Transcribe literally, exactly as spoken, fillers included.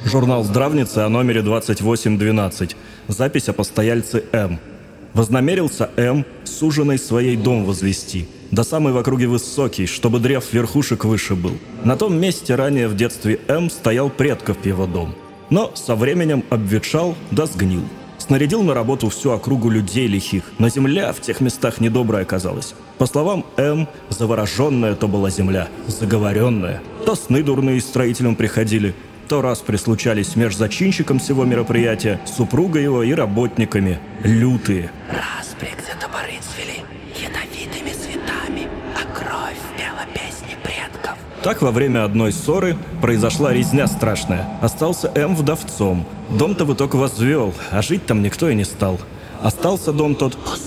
Журнал «Здравница» о номере двадцать восемь двенадцать. Запись о постояльце М. Вознамерился М с суженой своей дом возвести, до самой в округе высокий, чтобы древ верхушек выше был. На том месте ранее в детстве М стоял предков его дом, но со временем обветшал да сгнил. Снарядил на работу всю округу людей лихих, но земля в тех местах недобрая оказалась. По словам М, завороженная то была земля, заговоренная. То сны дурные строителям приходили, то раз прислучались меж зачинщиком всего мероприятия, супругой его и работниками. Лютые. Распри где-то боры цвели ядовитыми цветами, а кровь пела песни предков. Так во время одной ссоры произошла резня страшная. Остался М вдовцом. Дом-то в итог возвел, а жить там никто и не стал. Остался дом тот